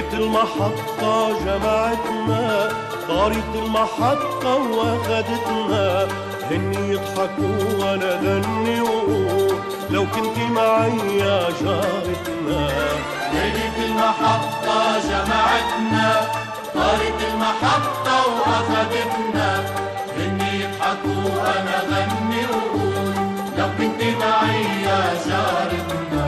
ليلة المحطة جمعتنا، طارت المحطة واخدتنا، هن يضحكوا وانا غني وقول لو كنت معي يا جارتنا. ليلة المحطة جمعتنا، طارت المحطة واخدتنا، هن يضحكوا وانا غني وقول لو كنت معي يا جارتنا.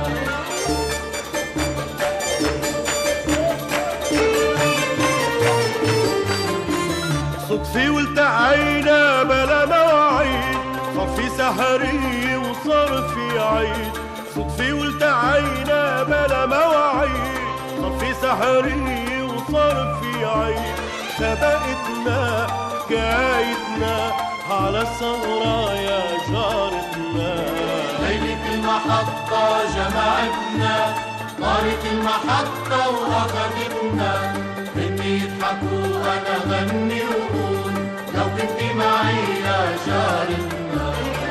صدفة والتقينا بلا مواعيد، صار في سهرية وصار في عيد. صدفة والتقينا بلا مواعيد، صار في سهرية وصار في عيد. سبقتنا حكايتنا على الثغرة يا جارتنا. ليلة المحطة جمعتنا، طارت المحطة واخدتنا، هن يضحكوا وانا غني وقول لو كنت معي يا جارتنا.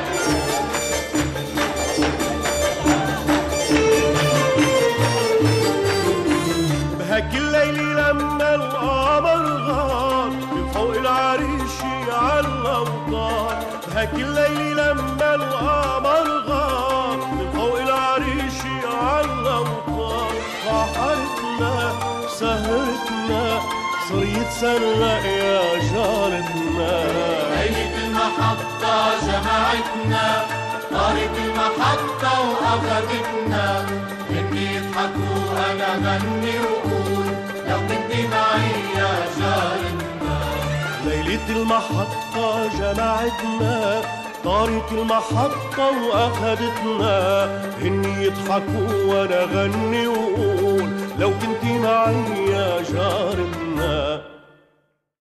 بهاك الليل لما القمر غار من فوق العريشي عالأوطار. بهاك الليل لما القمر غار من فوق العريشي عالأوطار. بحرتنا سهرتنا صار يتسرق يا جارتنا. ليلة المحطة جمعتنا، طارت المحطة واخدتنا، هن يضحكوا وانا غني وقول لو كنت معي يا جارتنا. ليلة المحطة جمعتنا، طارت المحطة واخدتنا، هن يضحكوا وانا غني وقول لو كنت معي يا جارتنا.